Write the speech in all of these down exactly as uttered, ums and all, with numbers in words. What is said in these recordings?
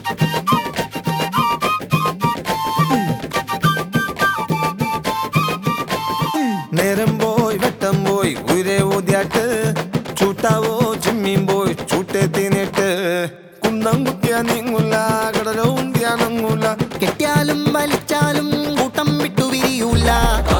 നേരം പോയി വെട്ടം പോയി ഉയരെ ഊതിയാട്ട് ചൂട്ടാവോ ചിമ്മിയും പോയി ചൂട്ടെ തിന്നിട്ട് കുന്തം കുത്തിയാ നീങ്ങൂല കടലോ ഉന്തിയാ നങ്ങൂല കെട്ടിയാലും വലിച്ചാലും കൂട്ടം വിട്ടു വിരിയൂല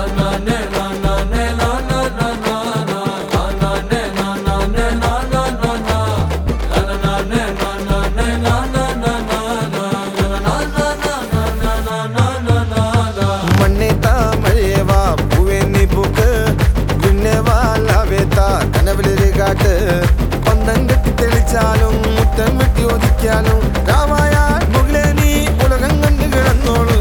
മണ്ണേത്താ മഴയേവാ പൂവേ നീ പൂക്ക് വിണ്ണേവാ ലാവേത്താ കനവിലൊരു കാട്ട് പന്തം കെട്ടി തെളിച്ചാലും മുറ്റം വെട്ടി ഒതിക്കാലും രാമായ മുകളെ നീ ഉലകം കണ്ടു കിടന്നോളൂ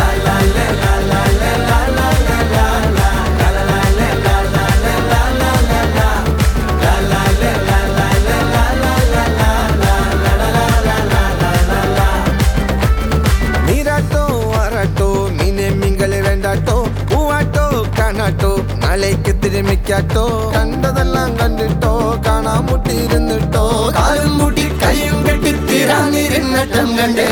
നീരാട്ടോ ആറാട്ടോ മീനെ മീൻകളെ വേണ്ടാട്ടോ പൂവാട്ടോ കാണാട്ടോ നാളേക്ക് തിരുമിക്കാട്ടോ കണ്ടതെല്ലാം കണ്ടിട്ടോ കാണാൻ മുട്ടിയിരുന്നിട്ടോ കാലും മുട്ടി കൈയും കെട്ടി തീരാനിരുന്നട്ടം കണ്ടേ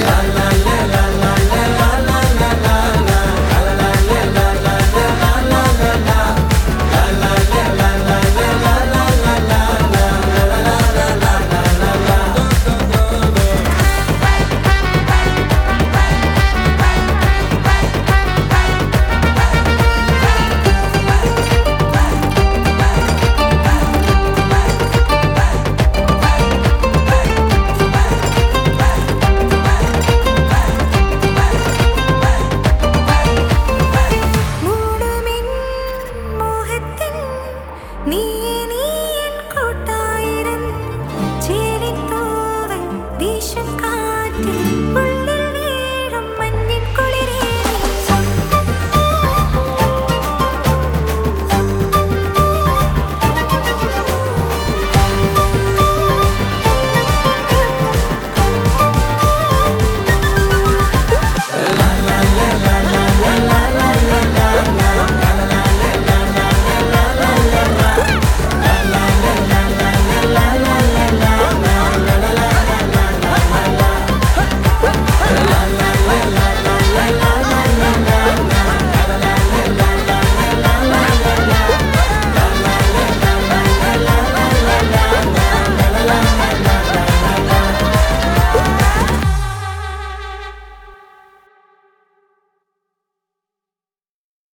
നീ